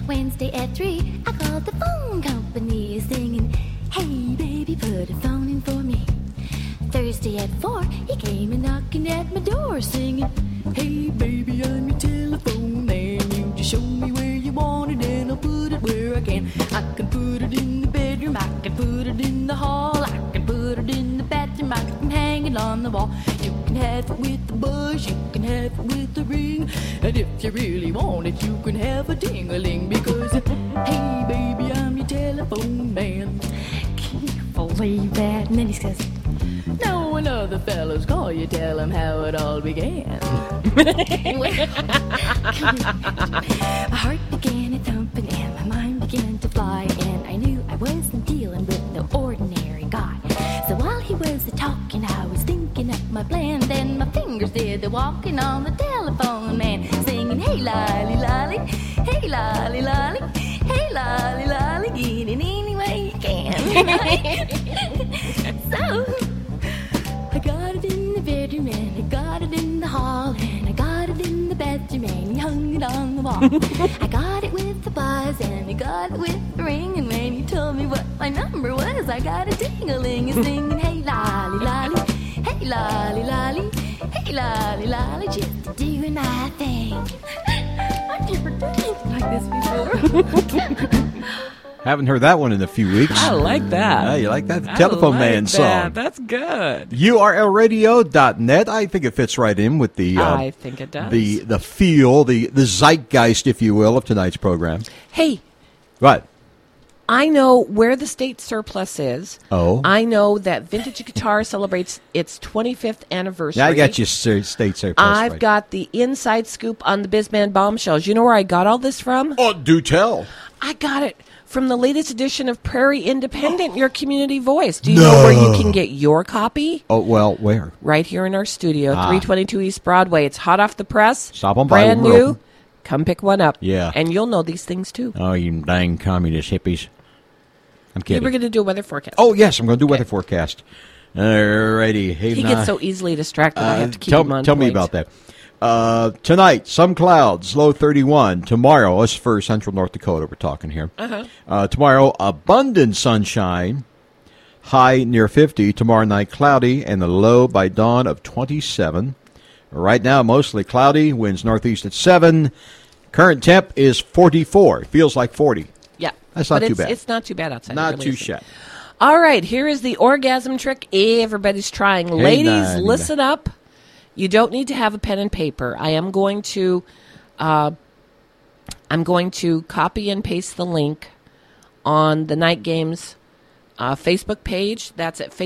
Wednesday at 3, I called the phone company singing, hey baby, put a phone in for me. Thursday at 4, he came and knocking at my door singing, hey baby, I'm your telephone man. You just show me where you want it and I'll put it where I can. I can put it in the bedroom, I can put it in the hall, I can put it in the bathroom, I can hang it on the wall. You can have it with the buzz, you can have it with the ring, and if you really want it, you can have a ding-a-ling, because hey baby, I'm your telephone man. Can you believe that? And then he says, now when other fellows call you, tell them how it all began. My heart began a thumping and my mind began to fly, and I knew I wasn't dealing with no ordinary guy. So while he was a-talking, I was thinking up my plan. Then my fingers did the walking on the telephone man, singing, hey lolly lolly, hey lolly lolly, hey lolly lolly, get it any way you can. So I got it in the bedroom and I got it in the hall and I got it in the bathroom and he hung it on the wall. I got it with the buzz and I got it with the ring, and when he told me what my number was, I got a ding-a-ling and singing, hey lolly lolly, hey lolly lolly, hey lolly lolly, just doing my thing. I've never done anything like this before. Haven't heard that one in a few weeks. I like that. You like that? The Telephone Man song. That's good. URLradio.net. I think it fits right in with the... I think it does. The feel, the zeitgeist, if you will, of tonight's program. Hey. What? I know where the state surplus is. Oh. I know that Vintage Guitar celebrates its 25th anniversary. Yeah, I got you state surplus. I've got the inside scoop on the Bizman Bombshells. You know where I got all this from? Oh, do tell. I got it from the latest edition of Prairie Independent, your community voice. Do you know where you can get your copy? Oh, well, where? Right here in our studio, 322 East Broadway. It's hot off the press. Stop on by. Brand new. Come pick one up. Yeah. And you'll know these things, too. Oh, you dang communist hippies. I'm kidding. You were going to do a weather forecast. Oh, yes, I'm going to do weather forecast. All righty. He gets so easily distracted, I have to keep him on Tell me point. about that. Tonight, some clouds, low 31. Tomorrow, this is for central North Dakota, we're talking here. Tomorrow, abundant sunshine, high near 50. Tomorrow night, cloudy, and the low by dawn of 27. Right now, mostly cloudy, winds northeast at 7. Current temp is 44. It feels like 40. Yeah. That's not too bad. It's not too bad outside. Not too shabby. All right, here is the orgasm trick everybody's trying. Hey, Ladies, listen up. You don't need to have a pen and paper. I'm going to copy and paste the link on the Night Games Facebook page. That's at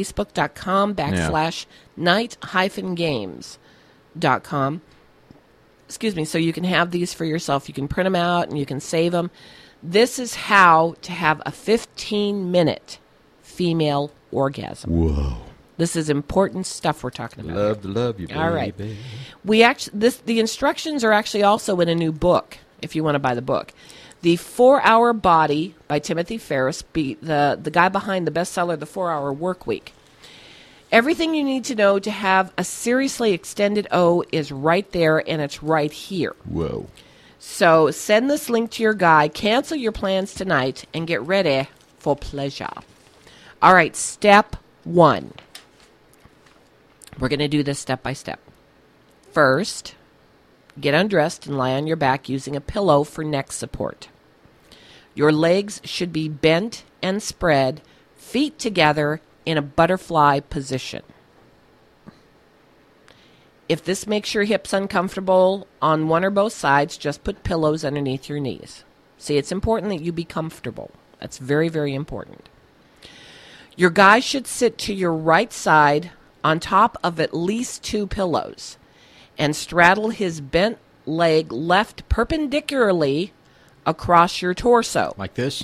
facebook.com/night-games.com. Excuse me. So you can have these for yourself. You can print them out and you can save them. This is how to have a 15-minute female orgasm. Whoa. This is important stuff we're talking about. Love to love you, baby. All right. The instructions are actually also in a new book, if you want to buy the book. The 4-Hour Body by Timothy Ferriss, the guy behind the bestseller, The 4-Hour Workweek. Everything you need to know to have a seriously extended O is right there, and it's right here. Whoa. So send this link to your guy, cancel your plans tonight, and get ready for pleasure. All right, step 1. We're going to do this step by step. First, get undressed and lie on your back using a pillow for neck support. Your legs should be bent and spread, feet together in a butterfly position. If this makes your hips uncomfortable on one or both sides, just put pillows underneath your knees. See, it's important that you be comfortable. That's very, very important. Your guy should sit to your right side on top of at least 2 pillows and straddle his bent leg left perpendicularly across your torso. Like this?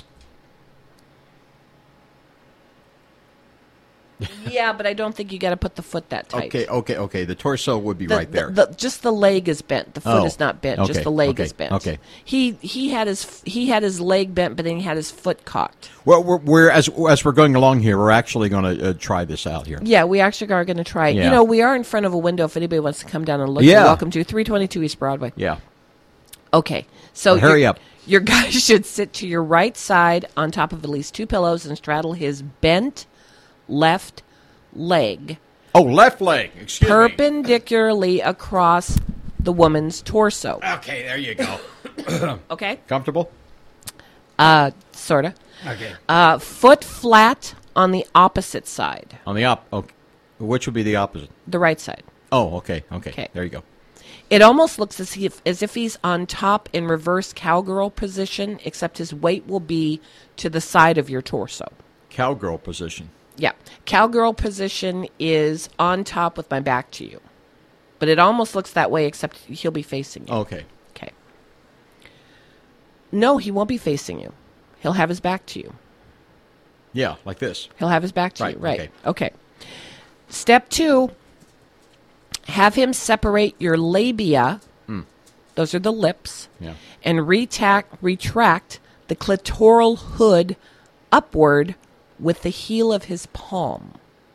Yeah, but I don't think you got to put the foot that tight. Okay. The torso would be right there. Just the leg is bent. The foot is not bent. Okay, just the leg is bent. Okay. He had his leg bent, but then he had his foot cocked. Well, we're as we're going along here, we're actually going to try this out here. Yeah, we actually are going to try it. Yeah. You know, we are in front of a window. If anybody wants to come down and look, Yeah. you're welcome to 322 East Broadway. Yeah. Okay, so hurry up. Your guy should sit to your right side on top of at least 2 pillows and straddle his bent left leg Oh, left leg. Excuse me. perpendicularly across the woman's torso. Okay, there you go. Okay? Comfortable? Sort of. Okay. Foot flat on the opposite side, On the okay. Which would be the opposite? the right side. Oh, okay. Okay. Okay. There you go. It almost looks as if he's on top in reverse cowgirl position, except his weight will be to the side of your torso. Cowgirl position. Yeah. Cowgirl position is on top with my back to you. But it almost looks that way, except he'll be facing you. Okay. Okay. No, he won't be facing you. He'll have his back to you. Yeah, like this. He'll have his back to Right, you. Right. okay. Okay. Step 2, have him separate your labia. Those are the lips. Yeah. And retract the clitoral hood upward with the heel of his palm.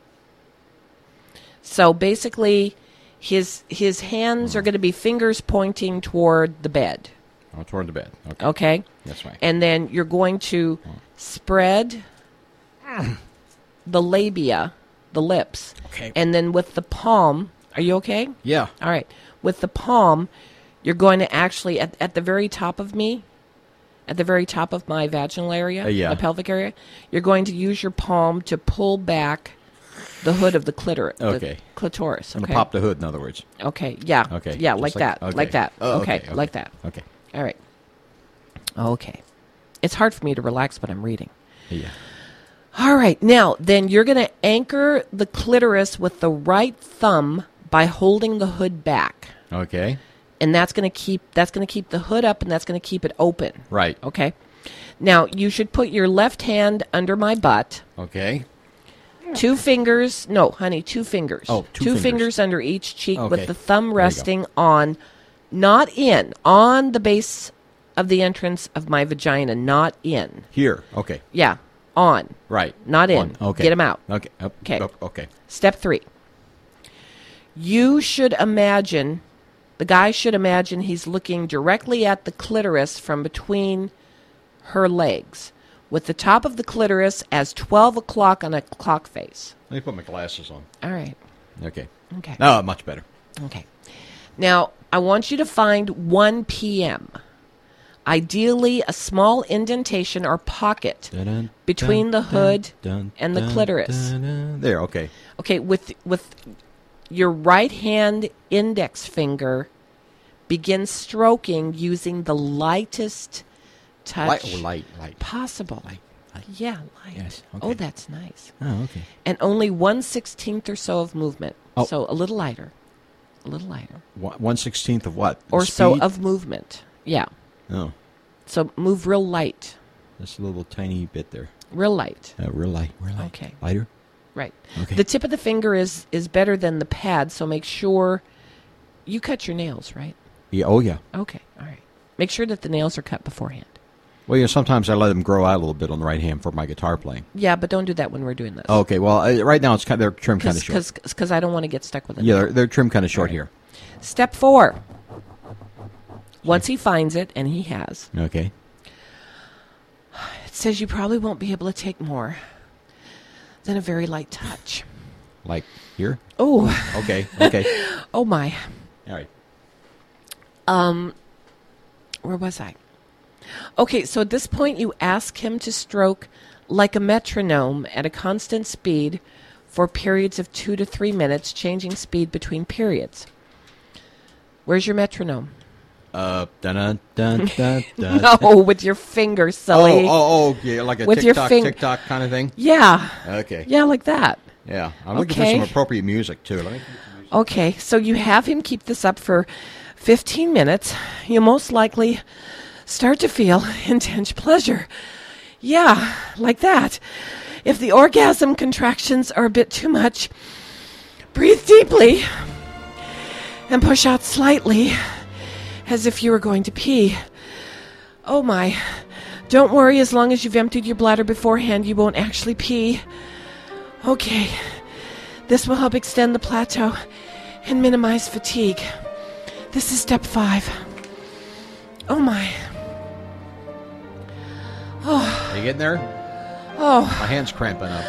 So basically, his hands are going to be fingers pointing toward the bed. Oh, toward the bed. Okay. Okay? That's right. And then you're going to spread the labia, the lips. Okay. And then with the palm, are you okay? Yeah. All right. With the palm, you're going to actually, at the very top of me, at the very top of my vaginal area, Yeah. the pelvic area, you're going to use your palm to pull back the hood of the clitoris. Okay. The clitoris. I'm Okay. going to pop the hood, in other words. Okay. Yeah. Okay. Yeah, Just like that. okay. Like that. Oh, Okay. Like that. Okay. All right. Okay. It's hard for me to relax when I'm reading. Yeah. All right. Now, then you're going to anchor the clitoris with the right thumb by holding the hood back. Okay. And that's going to keep the hood up, and that's going to keep it open. Right. Okay? Now, you should put your left hand under my butt. Okay. 2 fingers. No, honey, 2 fingers. Oh, two fingers. fingers under each cheek Okay. with the thumb There you go. resting on the base of the entrance of my vagina, not in. Here. Okay. Yeah, on. Right. Not in. One. Okay. Get 'em out. Okay. Up, Okay. up, okay. Step 3. You should imagine, the guy should imagine he's looking directly at the clitoris from between her legs, with the top of the clitoris as 12 o'clock on a clock face. Let me put my glasses on. All right. Okay. Okay. Oh, much better. Okay. Now, I want you to find 1 p.m. Ideally, a small indentation or pocket Dun-dun, between the hood dun, and the dun, clitoris. dun. There. Okay. Okay, with your right hand index finger, begin stroking using the lightest touch Light. possible. Light. Yeah, light. Yes, Oh, okay. that's nice. Oh, okay. And only 1/16 or so of movement. Oh. So a little lighter. A little lighter. 1/16 of what? Or The so speed? of movement. Yeah. Oh, So move real light. just a little tiny bit there. Real light. Real light. Real light. Okay. Lighter. Right. Okay. The tip of the finger is better than the pad, so make sure you cut your nails, right? Yeah. Oh, yeah. Okay. All right. Make sure that the nails are cut beforehand. Well, yeah. Sometimes I let them grow out a little bit on the right hand for my guitar playing. Yeah, but don't do that when we're doing this. Okay. Well, right now they're trimmed kind of short. Because I don't want to get stuck with it. Yeah, they're trimmed kind of short here. Step 4. Once he finds it, and he has, Okay. it says you probably won't be able to take more than a very light touch. Like here. Oh, Okay. Okay. oh my. All right. Where was I? Okay, so at this point, you ask him to stroke like a metronome at a constant speed for periods of 2 to 3 minutes, changing speed between periods. Where's your metronome? Dun dun dun dun. No, with your finger, silly. Oh, yeah, like a With your TikTok kind of thing. Yeah. Okay. Yeah, like that. Yeah, I'm looking for Okay. some appropriate music too. Let me. Okay, so you have him keep this up for 15 minutes. You'll most likely start to feel intense pleasure. Yeah, like that. If the orgasm contractions are a bit too much, breathe deeply and push out slightly as if you were going to pee. Oh my. Don't worry, as long as you've emptied your bladder beforehand, you won't actually pee. Okay. This will help extend the plateau and minimize fatigue. This is step 5. Oh my. You getting there? Oh. My hand's cramping up.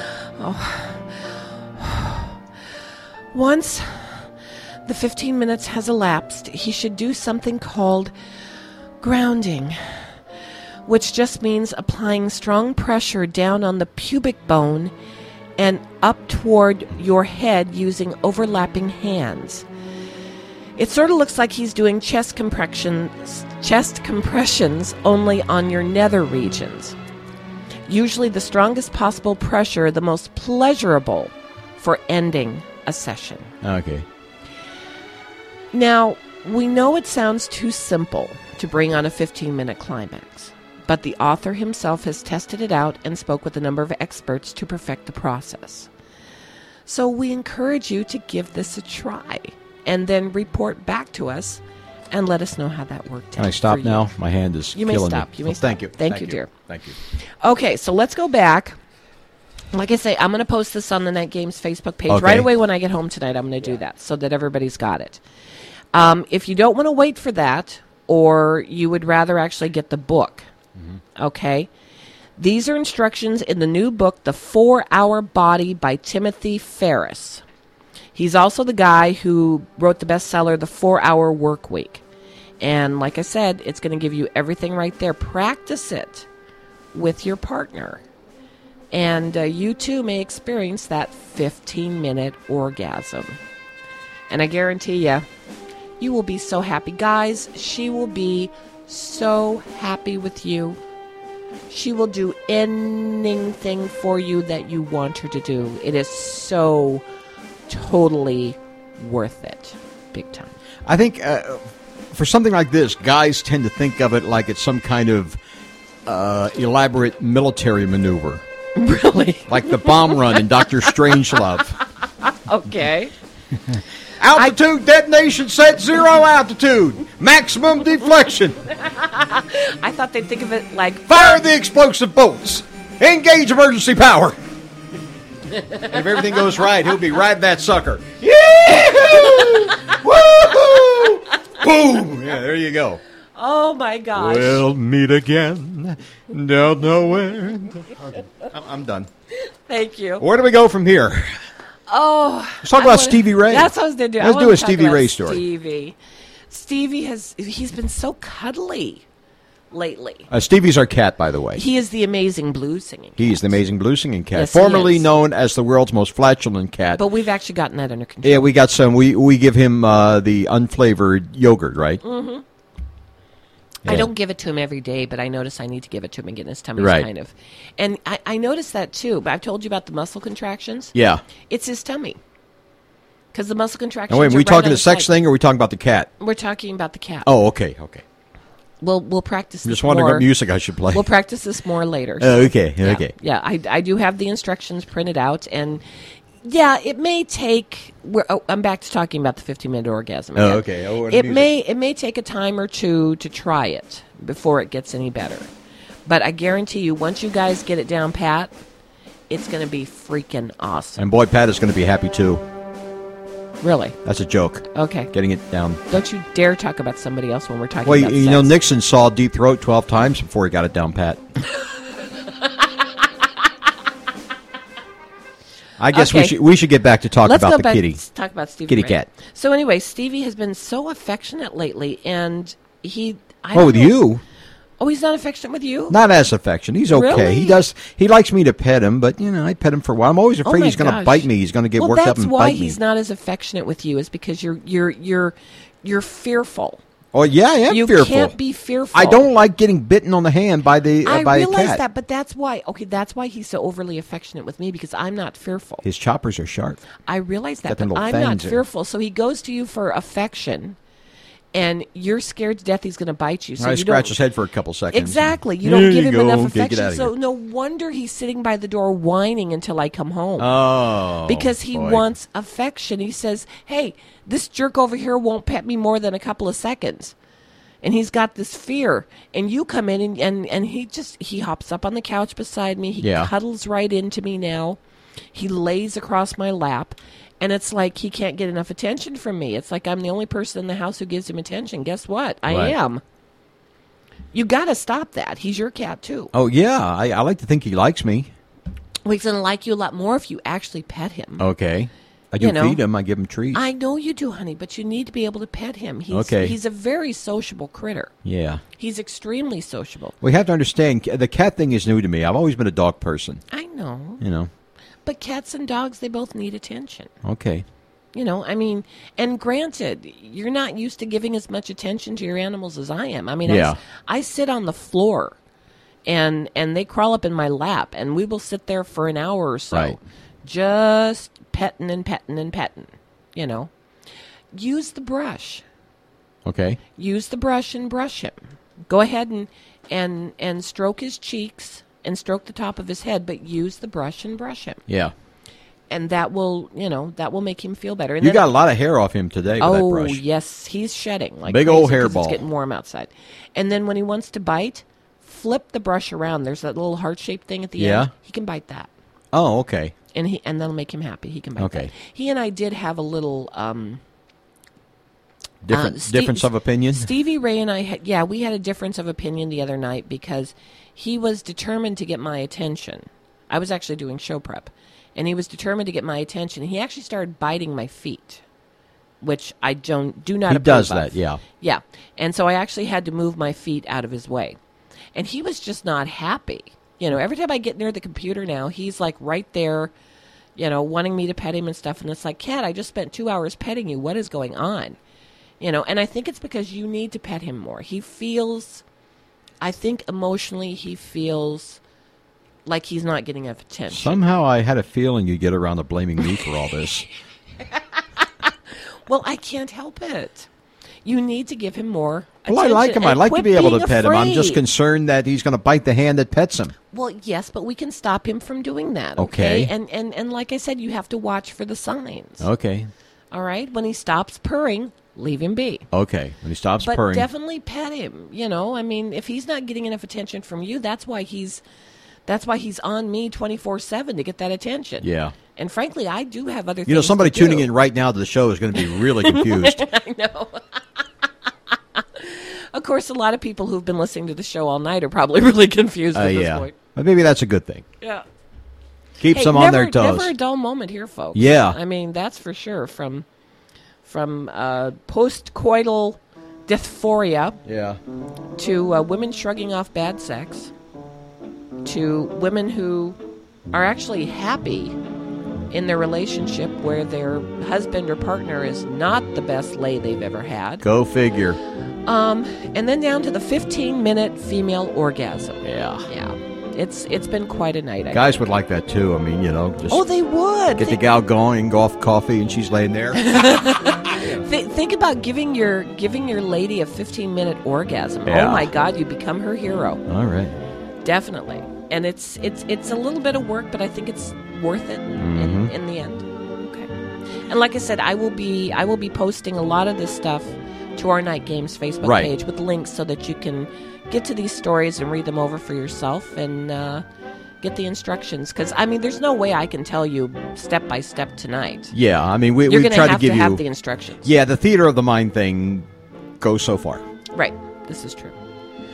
Once the 15 minutes has elapsed, he should do something called grounding, which just means applying strong pressure down on the pubic bone and up toward your head using overlapping hands. It sort of looks like he's doing chest compressions only on your nether regions. Usually the strongest possible pressure, the most pleasurable for ending a session. Okay. Now, we know it sounds too simple to bring on a 15-minute climax, but the author himself has tested it out and spoke with a number of experts to perfect the process. So we encourage you to give this a try and then report back to us and let us know how that worked out. Can I stop for you. now? My hand is You may killing stop. me. You may Well, stop. Thank you. Thank you, dear. Thank you. Okay, so let's go back. Like I say, I'm going to post this on the Night Games Facebook page Okay. right away when I get home tonight. I'm going to do that so that everybody's got it. If you don't want to wait for that, or you would rather actually get the book, okay? These are instructions in the new book, The 4-Hour Body by Timothy Ferriss. He's also the guy who wrote the bestseller, The 4-Hour Work Week. And like I said, it's going to give you everything right there. Practice it with your partner. And you too may experience that 15-minute orgasm. And I guarantee you will be so happy. Guys, she will be so happy with you. She will do anything for you that you want her to do. It is so totally worth it. Big time. I think for something like this, guys tend to think of it like it's some kind of elaborate military maneuver. Really? Like the bomb run in Dr. Strangelove. Okay. Altitude detonation set 0 altitude. Maximum deflection. I thought they'd think of it like... Fire the explosive bolts. Engage emergency power. And if everything goes right, he'll be riding that sucker. Yee-hoo! Woo-hoo! Boom! Yeah, there you go. Oh, my gosh. We'll meet again. Don't know where. I'm done. Thank you. Where do we go from here? Oh. Let's talk about Stevie Ray. That's what I was going to do. Let's do a Stevie Ray story. Stevie he's been so cuddly lately. Stevie's our cat, by the way. He is the amazing blues singing cat. He's the amazing blues singing cat, Yes, he formerly is. known as the world's most flatulent cat. But we've actually gotten that under control. Yeah, we got some. We give him the unflavored yogurt, right? Mm-hmm. Yeah. I don't give it to him every day, but I notice I need to give it to him and get his tummy Right. kind of. And I noticed that too, but I've told you about the muscle contractions. Yeah. It's his tummy. Because the muscle contractions Now, wait, are are we right talking on the his sex side. thing, or are we talking about the cat? We're talking about the cat. Oh, okay. We'll practice I'm this just wondering more. what music I should play. We'll practice this more later. Oh, okay. Yeah. Okay. Yeah, I do have the instructions printed out, and yeah, it may take. I'm back to talking about the 15-minute orgasm. Oh, again. okay. Oh, what it music. may take a time or two to try it before it gets any better, but I guarantee you, once you guys get it down pat, it's going to be freaking awesome. And boy, Pat is going to be happy too. Really? That's a joke. Okay. Getting it down. Don't you dare talk about somebody else when we're talking Well, about you know, sex. Nixon saw Deep Throat 12 times before he got it down pat. I guess Okay. we should get back to talk Let's about go the back kitty. to talk about Stevie Kitty Ray. cat. So anyway, Stevie has been so affectionate lately, and he. I Oh, don't with know- you? Oh, he's not affectionate with you? Not as affection. He's okay. Really? He does. He likes me to pet him, but I pet him for a while. I'm always Oh afraid my he's going to gosh. bite me. He's going to get well, worked up that's and why bite me. he's not as affectionate with you. Is because you're fearful. Oh yeah, I am You fearful. can't be fearful. I don't like getting bitten on the hand by the I by a realize cat. that, but that's why. Okay, that's why he's so overly affectionate with me because I'm not fearful. His choppers are sharp. I realize that, Got them but little I'm not fangs there. fearful. So he goes to you for affection, and you're scared to death he's going to bite you. So I you scratch don't, his head for a couple seconds. Exactly. You There don't give him go. enough Okay, affection. get out of So here. no wonder he's sitting by the door whining until I come home. Oh, Because he boy. wants affection. He says, hey, this jerk over here won't pet me more than a couple of seconds. And he's got this fear. And you come in and he hops up on the couch beside me. He Yeah. cuddles right into me now. He lays across my lap. And it's like he can't get enough attention from me. It's like I'm the only person in the house who gives him attention. Guess what? I Right. am. You got to stop that. He's your cat, too. Oh, yeah. I like to think he likes me. Well, he's going to like you a lot more if you actually pet him. Okay. I do feed him. I give him treats. I know you do, honey, but you need to be able to pet him. He's a very sociable critter. Yeah. He's extremely sociable. We have to understand, the cat thing is new to me. I've always been a dog person. I know. You know. But cats and dogs, they both need attention. Okay. You know, I mean, and granted, you're not used to giving as much attention to your animals as I am. I mean, I sit on the floor, and they crawl up in my lap, and we will sit there for an hour or so. Right. Just petting and petting and petting, you know. Use the brush. Okay. Use the brush and brush him. Go ahead and stroke his cheeks and stroke the top of his head, but use the brush and brush him. Yeah. And that will make him feel better. And you got a lot of hair off him today with that brush. Oh, yes. He's shedding. Like big crazy old hairball. It's getting warm outside. And then when he wants to bite, flip the brush around. There's that little heart-shaped thing at the end. He can bite that. Oh, okay. And that'll make him happy. He can bite that. He and I did have a little... difference of opinion? Stevie Ray and I, we had a difference of opinion the other night because he was determined to get my attention. I was actually doing show prep. And he was determined to get my attention. He actually started biting my feet, which I do not approve of. He does that, yeah. Yeah. And so I actually had to move my feet out of his way. And he was just not happy. You know, every time I get near the computer now, he's like right there, you know, wanting me to pet him and stuff. And it's like, Cat, I just spent 2 hours petting you. What is going on? You know, and I think it's because you need to pet him more. I think emotionally he feels like he's not getting enough attention. Somehow I had a feeling you'd get around to blaming me for all this. Well, I can't help it. You need to give him more attention. Well, I like him. I like to be able to pet him. I'm just concerned that he's going to bite the hand that pets him. Well, yes, but we can stop him from doing that, okay? And like I said, you have to watch for the signs. Okay. All right? When he stops purring, leave him be. Okay. When he stops but purring. But definitely pet him, you know? I mean, if he's not getting enough attention from you, that's why he's on me 24/7 to get that attention. Yeah. And frankly, I do have other things You know, somebody to do. tuning in right now to the show is going to be really confused. I know. Of course, a lot of people who've been listening to the show all night are probably really confused at this point. But maybe that's a good thing. Yeah. Keeps them on their toes. Never a dull moment here, folks. Yeah. I mean, that's for sure. From post-coital dysphoria to women shrugging off bad sex to women who are actually happy in their relationship where their husband or partner is not the best lay they've ever had. Go figure. And then down to the 15-minute female orgasm. Yeah. Yeah. It's been quite a night. Guys would like that too. I mean, you know, just they would. Get the gal going, go off coffee, and she's laying there. Think about giving your lady a 15-minute orgasm. Yeah. Oh my God, you become her hero. All right. Definitely. And it's a little bit of work, but I think it's worth it in the end. Okay. And like I said, I will be posting a lot of this stuff to our Night Games Facebook page with links so that you can get to these stories and read them over for yourself and get the instructions. Because, I mean, there's no way I can tell you step by step tonight. Yeah, I mean, we You're try to give you... have the instructions. Yeah, the theater of the mind thing goes so far. Right. This is true.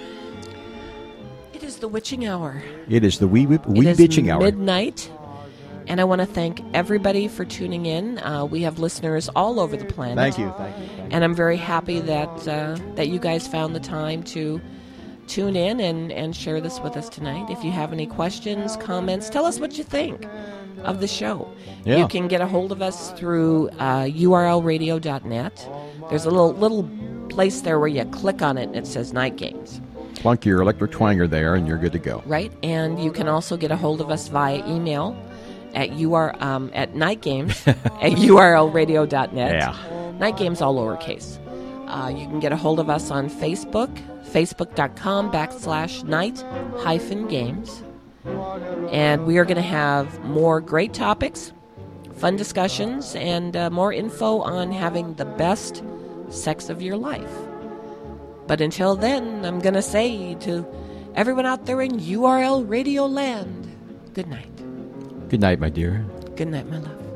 It is the witching hour. It is the wee bitching hour. Midnight. And I want to thank everybody for tuning in. We have listeners all over the planet. Thank you. And I'm very happy that you guys found the time to tune in and share this with us tonight. If you have any questions, comments, tell us what you think of the show. Yeah. You can get a hold of us through urlradio.net. There's a little place there where you click on it and it says Night Games. Plunk your electric twanger there and you're good to go. Right. And you can also get a hold of us via email at nightgames at urlradio.net. Yeah. Night Games all lowercase. You can get a hold of us on Facebook, facebook.com/night-games. And we are going to have more great topics, fun discussions, and more info on having the best sex of your life. But until then, I'm going to say to everyone out there in URL Radio Land, good night. Good night, my dear. Good night, my love.